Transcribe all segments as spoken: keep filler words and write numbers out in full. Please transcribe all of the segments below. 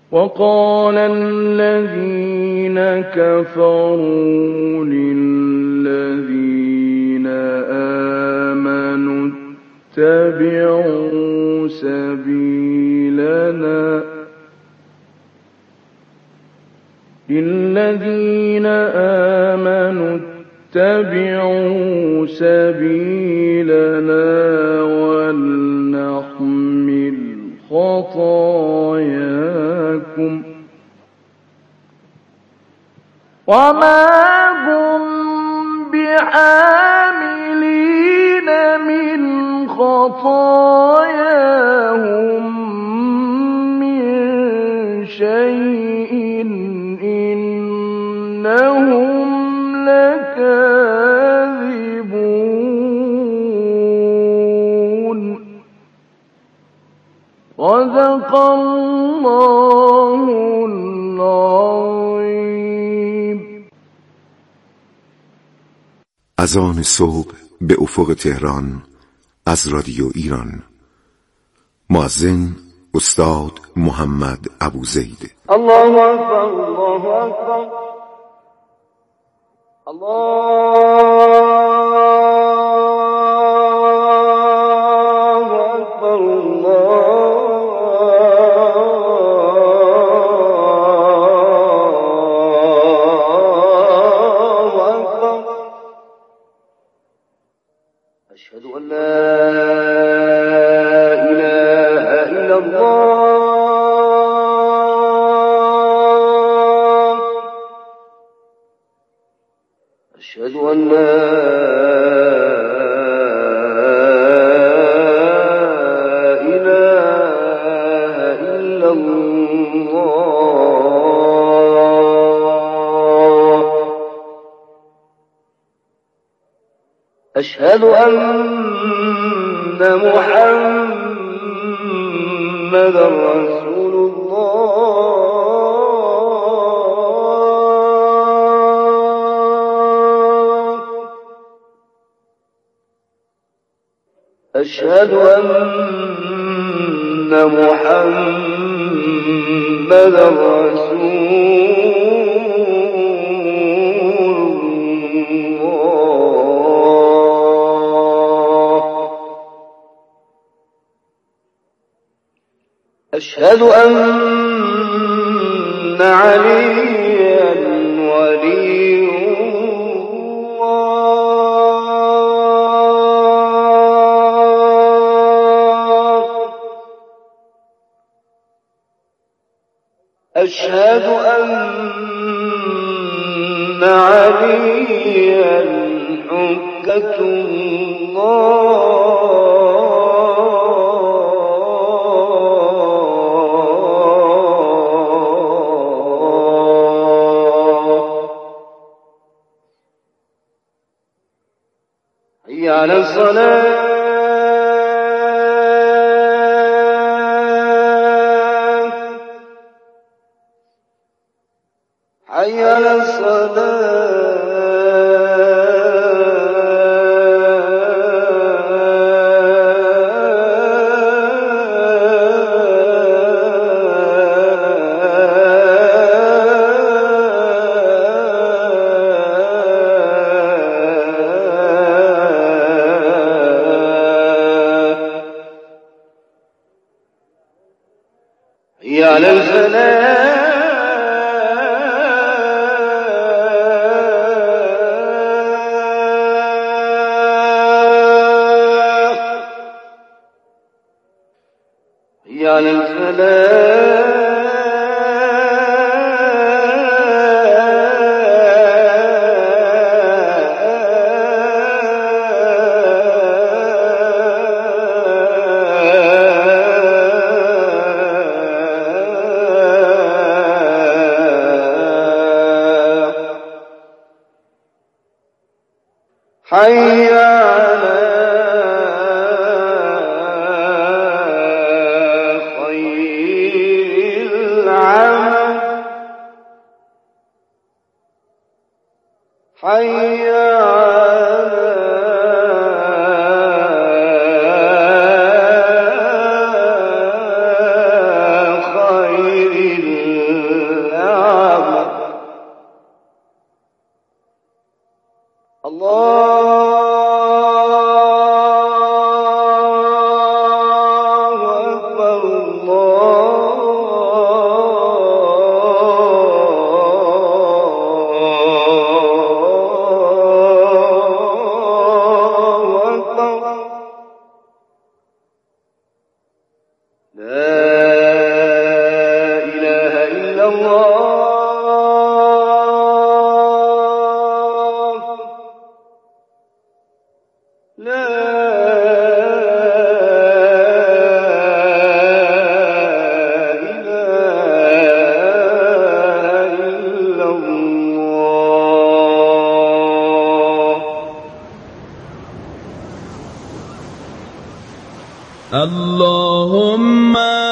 وقال الذين كفروا للذين آمنوا اتبعوا سبيلنا للذين آمنوا اتبعوا سبيلنا ولنحمل خطاياكم وما هم بحاملين من خطاياهم من شيء إنهم لكاذبون. صدق الله العظيم. اذان صبح به افق تهران از رادیو ایران. مؤذن استاد محمد ابوزید. الله اکبر، الله اکبر، الله أشهد أن لا إله إلا الله. أشهد أن لا إله إلا الله. أشهد أن محمدا رسول الله. أشهد أن محمدا رسول أشهد أن عليا ولي الله. أشهد أن عليا حجة الله. حي على الصلاة. حي على الصلاة. حي على الفلاح. حي على الفلاح. حي على خير العمل. حي على خير اللهم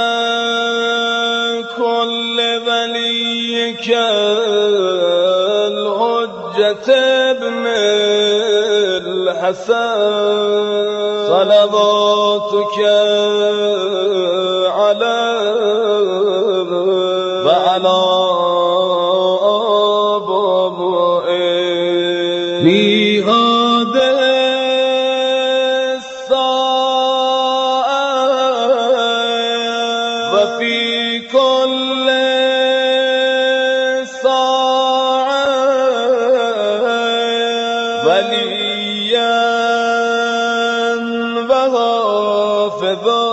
كل وليك الحجة ابن الحسن صلواتك عليه وعلى آبائه في هذه وفي كل ساعة وليا وحافظا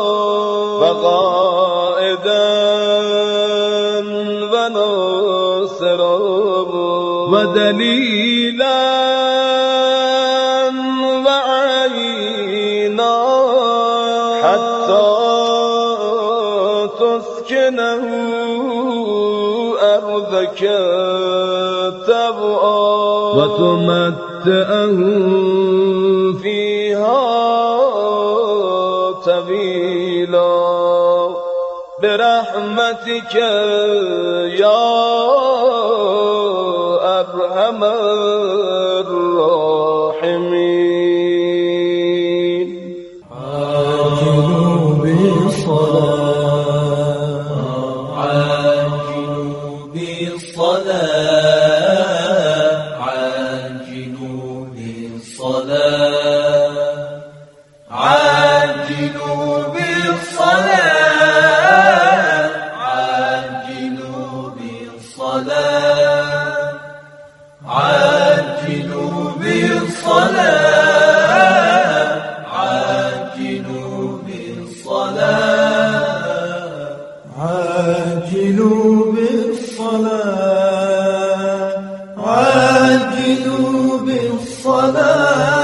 وقائدا وناصرا ودليلا وعينا حتى تسكنه أرضك طوعا وتمتعه فيها طويلا برحمتك يا أرحم الراحمين. عاجلوا بالصلاة عاجلوا بالصلاة عاجلوا بالصلاة عاجلوا بالصلاة عاجلوا بالصلاة عاجلوا بالصلاة عاجلوا بالصلاة عاجلوا بالصلاة عاجلوا بالصلاة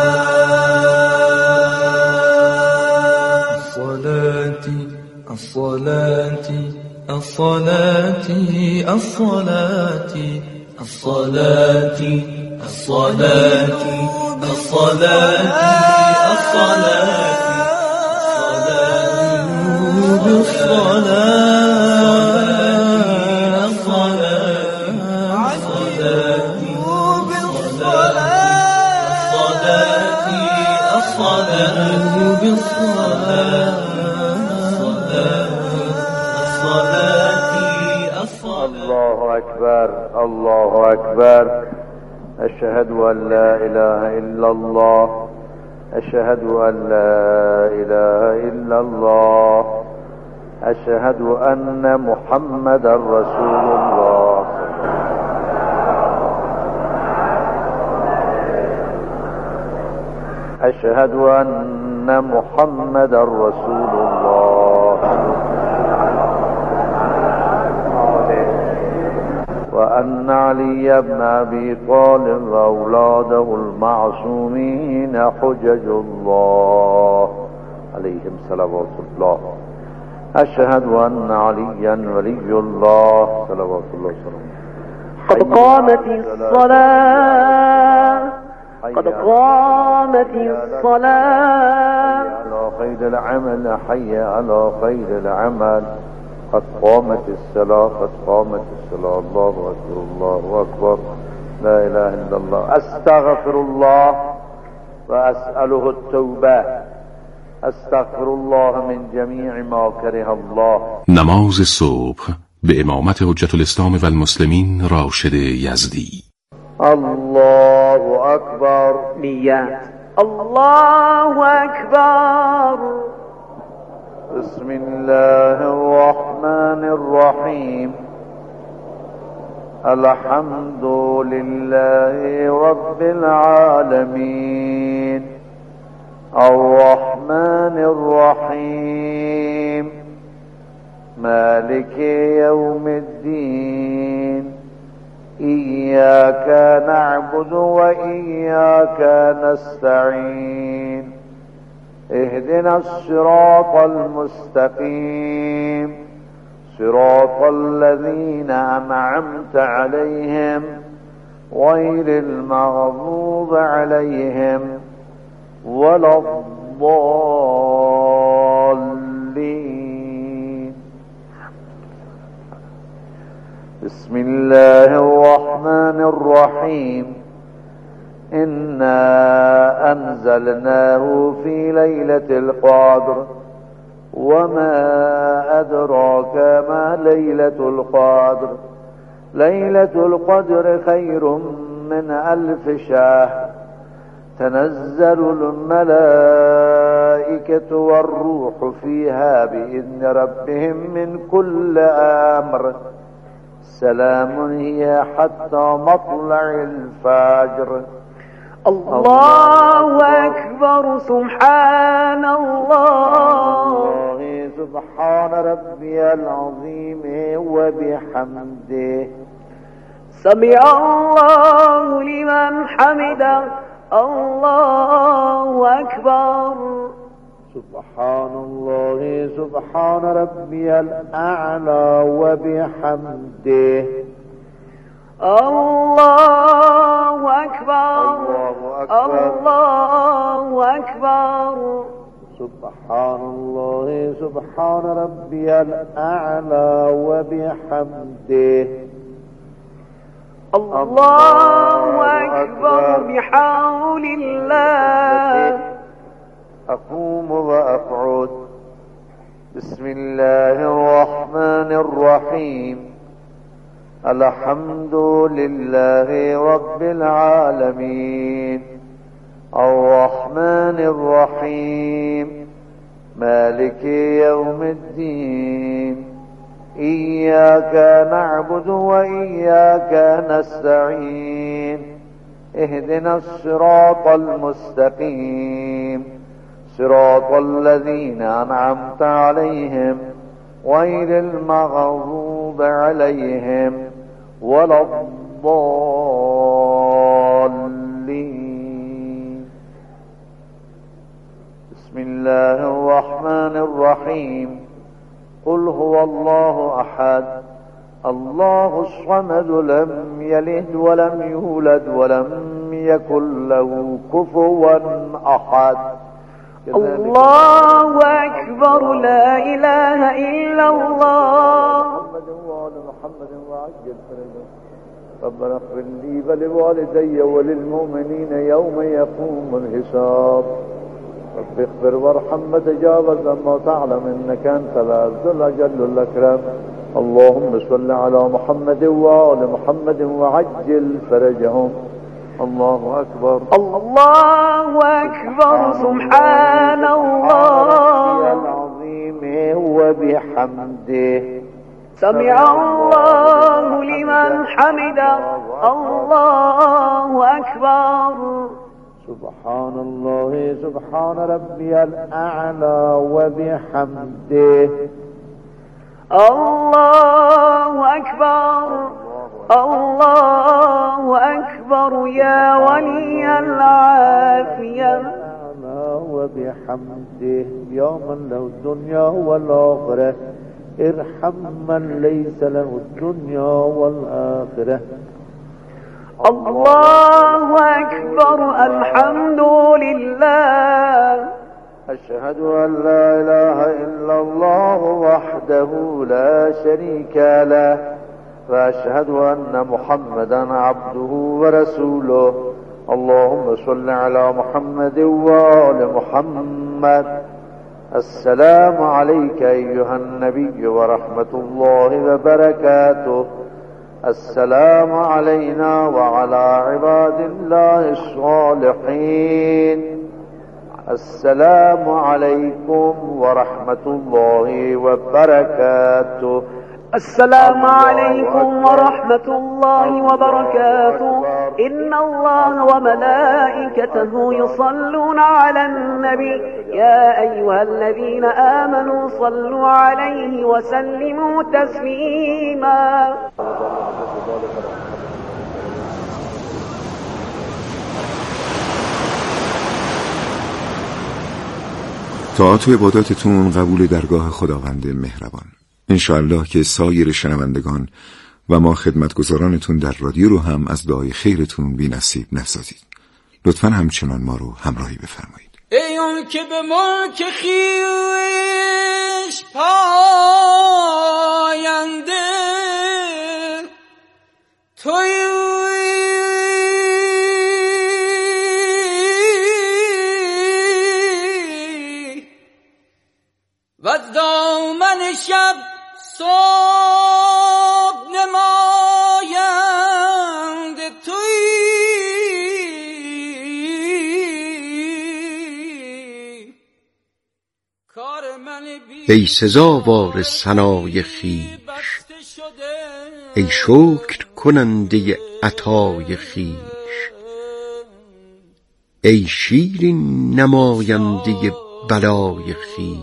الصلاة الصلاة الصلاة الصلاة الصلاة الصلاة الصلاة الصلاة بالصلاة الله أكبر الله أكبر. أشهد أن لا إله إلا الله أشهد أن لا إله إلا الله أشهد أن محمدا رسول الله. أشهد أن محمدا رسول الله وأن علي بن أبي طالب وأولاده المعصومين حجج الله عليهم صلوات الله. أشهد أن عليا ولي الله صلوات الله وسلامه. قد قامت الصلاة قد قامت الصلاة. حي على خير العمل حي على خير العمل. قد قامت الصلاة قد قامت الصلاة. الله أكبر الله أكبر. لا إله إلا الله. أستغفر الله وأسأله التوبة. أستغفر الله من جميع ما كره الله. نماز صبح به امامت حجت الاسلام و المسلمین راشد یزدی. الله أكبر. نيات. الله أكبر. بسم الله الرحمن الرحيم. الحمد لله رب العالمين الرحمن الرحيم مالك يوم الدين إياك نعبد وإياك نستعين اهدنا الصراط المستقيم صراط الذين أنعمت عليهم غير المغضوب عليهم ولا الضالين. بسم الله الرحمن الرحيم. إنا أنزلناه في ليلة القدر وما أدراك ما ليلة القدر ليلة القدر خير من ألف شهر تنزل الملائكة والروح فيها بإذن ربهم من كل أمر سلام هي حتى مطلع الفجر. الله أكبر. سبحان الله. سبحان ربي العظيم وبحمده. سمع الله لمن حمده. الله أكبر. سبحان الله سبحان ربي الأعلى وبحمده. الله أكبر. الله أكبر. سبحان الله سبحان ربي الأعلى وبحمده. الله أكبر بحول الله. أقوم وأقعد. بسم الله الرحمن الرحيم. الحمد لله رب العالمين الرحمن الرحيم مالك يوم الدين إياك نعبد وإياك نستعين اهدنا الصراط المستقيم صراط الذين أنعمت عليهم غير المغضوب عليهم ولا الضالين. بسم الله الرحمن الرحيم. قل هو الله أحد الله الصمد لم يلد ولم يولد ولم يكن له كفوا أحد. الله أكبر. لا إله إلا الله. محمد وآل محمد وعجل فرجهم. ربنا اغفر لي ولوالدي وللمؤمنين يوم يقوم الحساب. رب اغفر وارحم وتجاوز عما تعلم إنك أنت العز الأجل الأكرم. اللهم صل على محمد وآل محمد وعجل فرجهم. الله أكبر. الله أكبر. سبحان الله العظيم وبحمده. سمع الله لمن حمده. الله أكبر. سبحان الله سبحان ربي الأعلى وبحمده. الله أكبر. الله أكبر يا ولي العافية. وبحمده يا من له الدنيا والآخرة ارحم من ليس له الدنيا والآخرة. الله أكبر. الحمد لله. أشهد أن لا إله إلا الله وحده لا شريك له وأشهد أن محمدا عبده ورسوله. اللهم صل على محمد وآل محمد. السلام عليك أيها النبي ورحمة الله وبركاته. السلام علينا وعلى عباد الله الصالحين. السلام عليكم ورحمة الله وبركاته. السلام عليكم ورحمة الله وبركاته. إن الله وملائكته يصلون على النبي يا أيها الذين آمنوا صلوا عليه وسلموا تسليما. طاعت و عباداتتون قبول درگاه خداوند مهربان. انشاءالله که سایر شنوندگان و ما خدمتگزارانتون در رادیو رو هم از دعای خیرتون بی نصیب نسازید. لطفاً همچنان ما رو همراهی بفرمایید. ای اون که به ملک خویش پاینده، توی و دامن شب صبح نمایند توی. ای سزاوار ثنای خویش، ای شکر کننده عطای خویش، ای شیرین نماینده بلای خویش،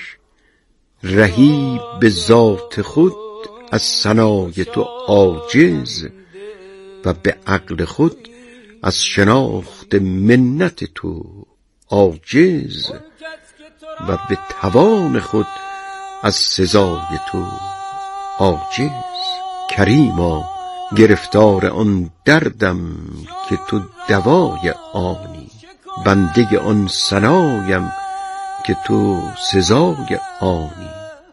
رهی به ذات خود از ثنای تو عاجز و به عقل خود از شناخت منت تو عاجز و به توان خود از سزای تو عاجز. کریما گرفتار آن دردم که تو دوای آنی، بنده آن ثنایم که تو سزای آنی.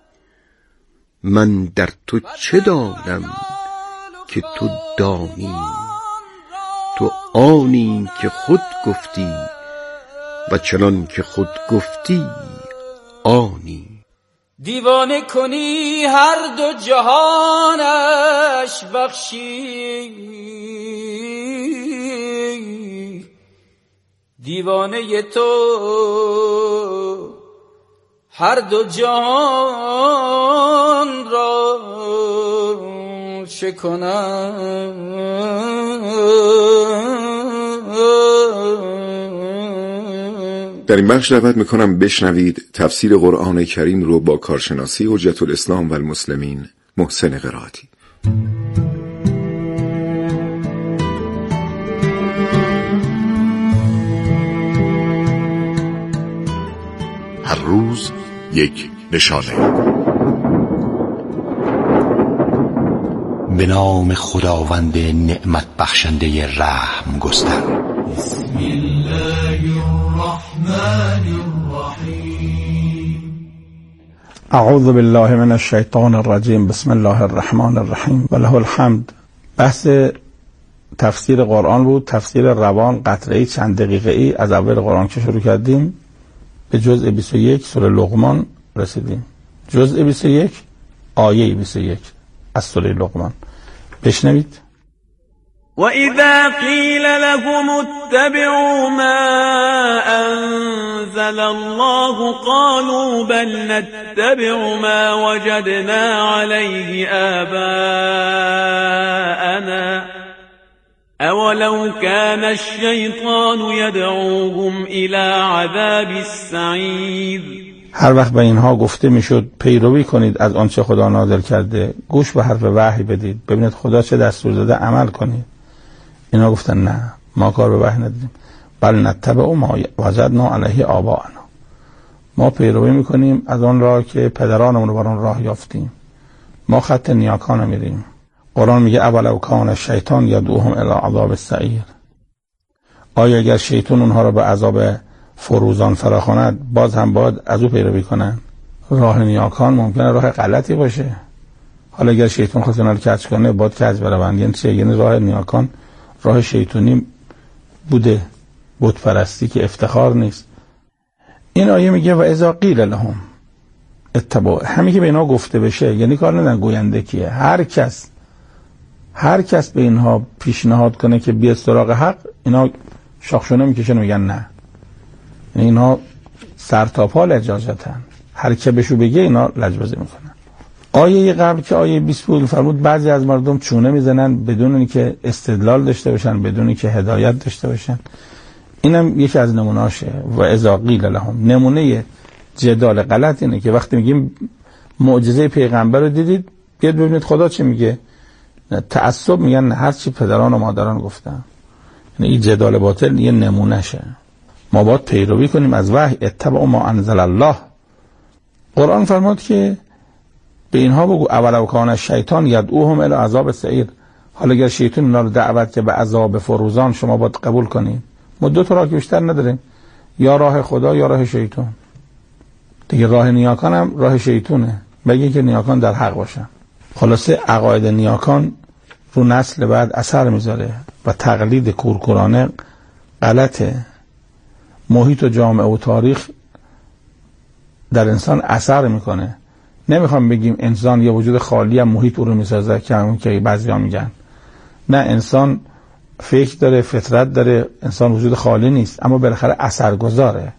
من در تو چه دانم که تو دانی، تو آنی که خود گفتی و چنان که خود گفتی آنی. دیوانه کنی هر دو جهانش بخشی، دیوانه تو هر دو جهان را چه کنم. در این بخش دعوت میکنم بشنوید تفسیر قرآن کریم رو با کارشناسی حجت الاسلام و المسلمین محسن قرائتی. هر روز یک نشانه. به نام خداوند نعمت بخشنده رحم گستر. بسم الله الرحمن الرحیم. اعوذ بالله من الشیطان الرجیم. بسم الله الرحمن الرحیم و له الحمد. بحث تفسیر قرآن بود، تفسیر روان قطعه‌ای چند دقیقه‌ای از اول قرآن که شروع کردیم به جزء بیست و یک سوره لقمان رسیدیم. جزء بیست و یک آیه بیست و یک از سوره لقمان. بشنوید. وَإِذَا قِيلَ لَهُمُ اتَّبِعُوا مَا أَنزَلَ اللَّهُ قَالُوا بَلْ نَتَّبِعُ مَا وَجَدْنَا عَلَيْهِ آبَاءَنَا أَوَلَوْ كَانَ الشَّيْطَانُ يَدْعُوهُمْ إِلَى عَذَابِ السَّعِيرِ. هر وقت به اینها گفته میشد پیروی کنید از آنچه خدا نازل کرده، گوش به حرف وحی بدید، ببینید خدا چه دستور داده عمل کنید. اینا گفتن نه، ما کار به وحی نداریم. بل نتبع ما وجدنا علیه آباءنا، ما پیروی میکنیم از آن راه که پدرانمون رو بر آن راه یافتیم، ما خط نیاکان میریم. قرآن میگه اولو کان الشیطان یدعوهم الی عذاب السعیر. آیا اگر شیطان اونها رو به عذاب فروزان فراخواند باز هم باید از او پیروی کنن؟ راه نیاکان ممکنه راه غلطی باشه. حالا اگر شیطان خواست اونا رو کج کنه باید کج بروند. یعنی چه؟ یعنی راه نیاکان راه شیطانی بوده، بت پرستی که افتخار نیست. این آیه میگه و اذا قیل لهم اتبعوا، همین که به اینا گفته بشه، یعنی کار ندارن گوینده کیه، هر کس هر کس به اینها پیشنهاد کنه که بیاد سراغ حق، اینا شاخشونه میکشن و میگن نه. اینا سر تا پا لجاجتن، هر که بهشو بگه اینا لجبازی میکنن. آیه قبل که آیه بیست بود فرمود بعضی از مردم چونه میزنن بدون اینکه استدلال داشته باشن، بدون اینکه هدایت داشته باشن. اینم یکی از نمونهاشه. و اذا قیل لهم، نمونه جدال غلط اینه که وقتی میگیم معجزه پیغمبر رو دیدید، بیاد ببینید خدا چی میگه. تعصب میگن هر چی پدران و مادران گفتن. یعنی این جدال باطل یه نمونه شه. ما باید پیروی کنیم از وحی. اتبعوا ما انزل الله. قرآن فرمود که به اینها بگو اولو کان الشیطان یدعوهم الی عذاب السعیر. حالا اگر شیطان اینا رو دعوت که به عذاب فروزان، شما باید قبول کنید. ما دو تا راه بیشتر نداریم، یا راه خدا یا راه شیطان. دیگه راه نیاکان هم راه شیطونه، بگه که نیاکان در حق باشن. خلاصه عقاید نیاکان رو نسل بعد اثر میذاره و تقلید کورکورانه غلطه. محیط و جامعه و تاریخ در انسان اثر میکنه. نمیخوام بگیم انسان یه وجود خالی هم محیط او رو میسازه که همون که بعضی ها میگن. نه، انسان فکر داره، فطرت داره، انسان وجود خالی نیست، اما بالاخره اثر گذاره.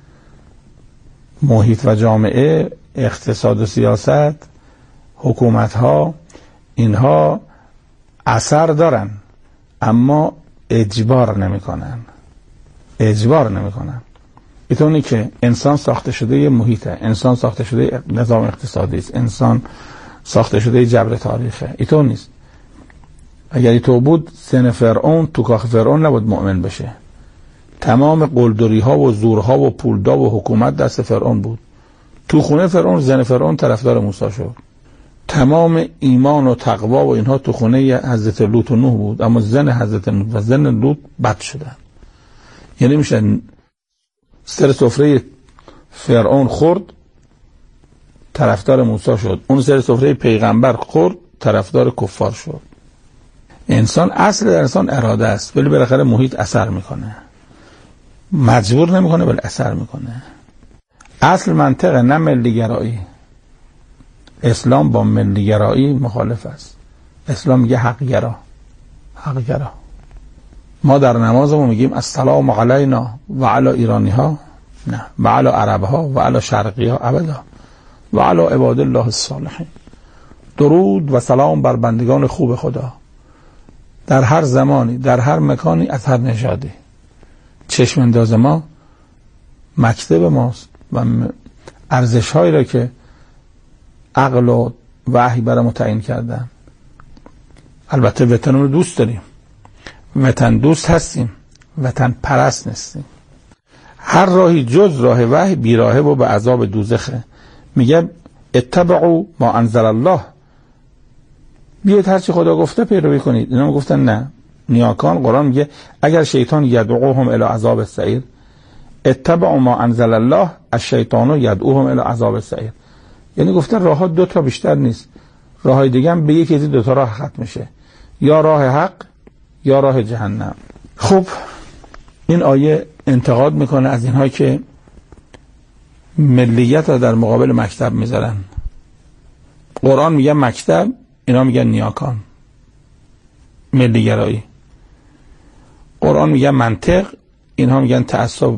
محیط و جامعه، اقتصاد و سیاست، حکومت ها، اینها اثر دارن اما اجبار نمی کنن. اجبار نمی کنن. اینطوری که انسان ساخته شده یه محیطه، انسان ساخته شده نظام اقتصادی است، انسان ساخته شده جبر تاریخه. اینطور نیست. اگر اینطور بود سن فرعون تو کاخ فرعون نبود مؤمن بشه. تمام قلدری ها و زورها و پولدا و حکومت دست فرعون بود. تو خونه فرعون زن فرعون طرفدار موسی شد. تمام ایمان و تقوا و اینها تو خونه حضرت لوط و نوح بود، اما زن حضرت نوح و زن لوط بد شدن. یعنی میشه سر سفره فرعون خورد طرفدار موسی شد، اون سر سفره پیغمبر خورد طرفدار کفار شد. انسان اصل در انسان اراده است، ولی بالاخره محیط اثر میکنه. مجبور نمیکنه ولی اثر میکنه. اصل منطقه، نه ملیگرایی. اسلام با ملیگرایی مخالف است. اسلام میگه حقگرا. حقگرا. ما در نمازمون میگیم السلام علینا و علی ایرانی ها، نه، و علی عرب ها و علی شرقی ها ابدا، و علی عباد الله الصالحین. درود و سلام بر بندگان خوب خدا در هر زمانی، در هر مکانی، از هر نژادی. چشم انداز ما مکتب ماست و ارزش هایی را که عقل و وحی برامون تعیین کردن. البته وطن رو دوست داریم، وطن دوست هستیم، وطن پرست نیستیم. هر راهی جز راه وحی بیراهه و به عذاب دوزخه. میگه اتبعوا ما انزل الله، بیاید هر چی خدا گفته پیروی کنید. اینا گفتن نه. نیاکان قرآن میگه اگر شیطان یدعوهم الی عذاب السعیر، اتبعوا ما انزل الله الشیطان یدعوهم الی عذاب السعیر. یعنی گفتن راه ها دو تا بیشتر نیست، راه های دیگه هم به یکی از دو تا راه ختم میشه، یا راه حق یا راه جهنم. خب این آیه انتقاد میکنه از اینها که ملیت را در مقابل مکتب میذارن. قرآن میگه مکتب، اینا میگن نیاکان، ملیگرایی. قرآن میگه منطق، اینها میگن تعصب.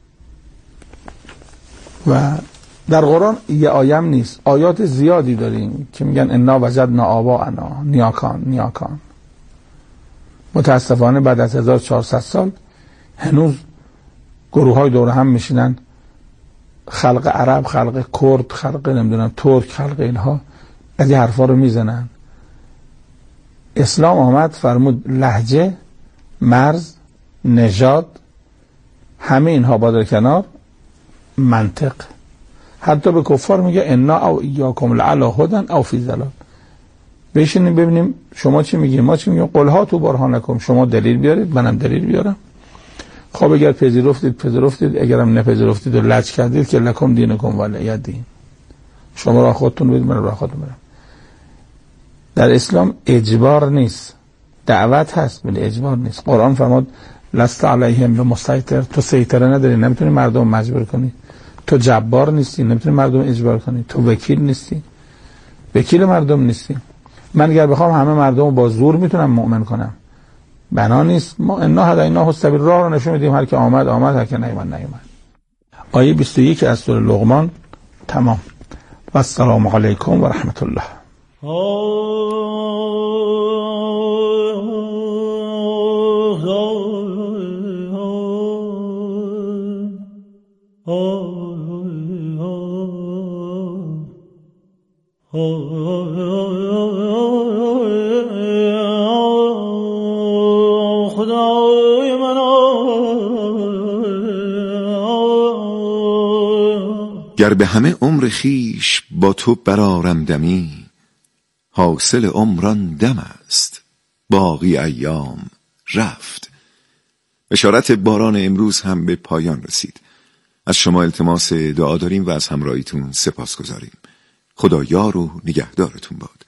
و در قرآن یه آیم نیست، آیات زیادی داریم که میگن انا وجدنا آباءنا، نیاکان نیاکان. متاسفانه بعد از هزار و چهارصد سال هنوز گروه های دور هم میشینن، خلق عرب، خلق کرد، خلق نمیدونم ترک، خلق اینها از این حرفا رو میزنن. اسلام آمد فرمود لهجه، مرز، نژاد، همه اینها با در کنار، منطق. حتی به کفار میگه انا او ایاکم لعلی هدی او فی ضلال. بشینیم ببینیم شما چی میگید، ما چی میگیم. قل هاتوا برهانکم، شما دلیل بیارید منم دلیل بیارم. خب اگر پذیرفتید پذیرفتید، اگرم نپذیرفتید و لج کردید که لکم دینکم ولی دین، شما راه خودتون برید من راه خودم برم. در اسلام اجبار نیست، دعوت هست ولی اجبار نیست. قرآن فرمود لست علیهم بمسیطر، تو سیطره نداری، نمیتونی مردم مجبور کنی. تو جبار نیستی، نمیتونی مردم اجبار کنی. تو وکیل نیستی، وکیل مردم نیستی. من اگر بخوام همه مردم رو با زور میتونم مؤمن کنم، بنا نیست. ما انا هدینا السبیل، راه رو نشون میدیم، هر که آمد آمد، هر که نیامد نیامد. آیه بیست و یک از سوره لقمان تمام. و السلام علیکم و رحمت الله. خدای من گر به همه عمر خیش با تو برارم دمی، حاصل عمران دم است باقی ایام رفت. بشارت باران امروز هم به پایان رسید. از شما التماس دعا داریم و از همراهیتون سپاس گذاریم. خدا یار و نگهدارتون باد.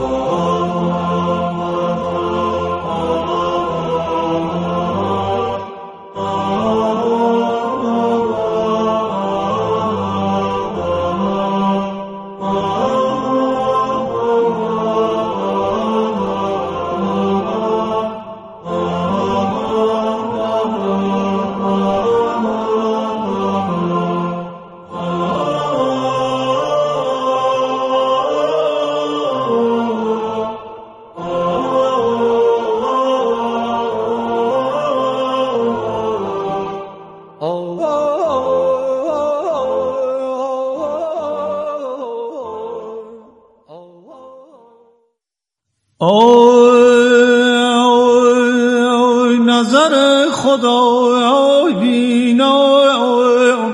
آی نظر خدای بینا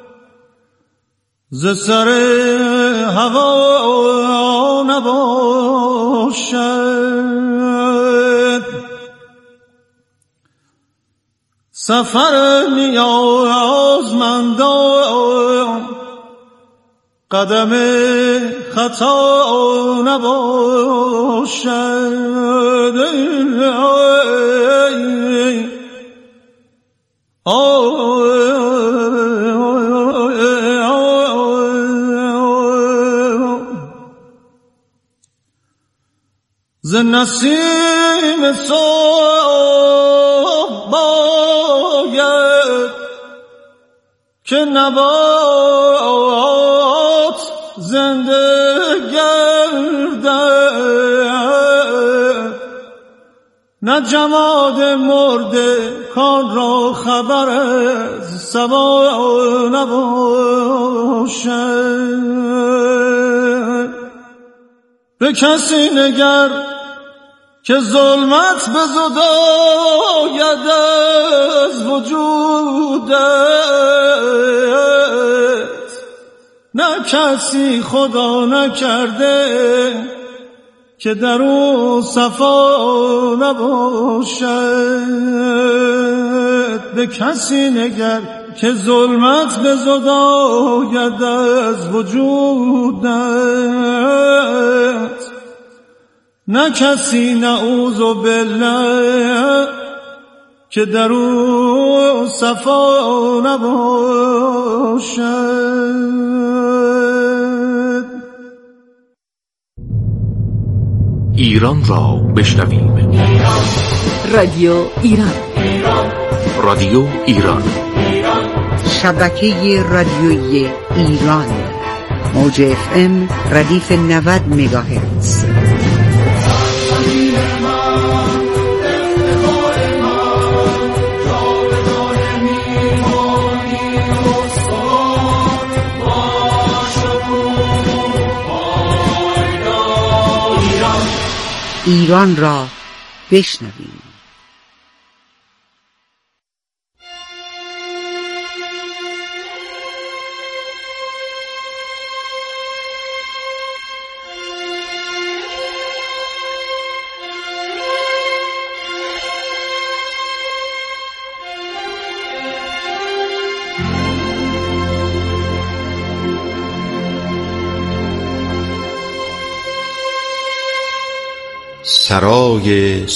ز سر هوا نباشد، سفر نیازمندان قدم خطا نباشد. ز نسیم صبح باید که نبات زنده گردد، نه جماد مرده کان را خبر از صبا نباشد. به کسی نگر که ظلمت به زداید از وجودت، نه کسی خدا نکرده که در او صفا نباشد. به کسی نگر که ظلمت به زداید از وجودت، نه کسی نعوذ بالله که در او صفا نباشد. ایران را بشنویم. رادیو ایران. رادیو ایران. شبکه رادیویی ایران. موج اف ام ردیف نود مگاهرتز. ایران را بشنویم. سرای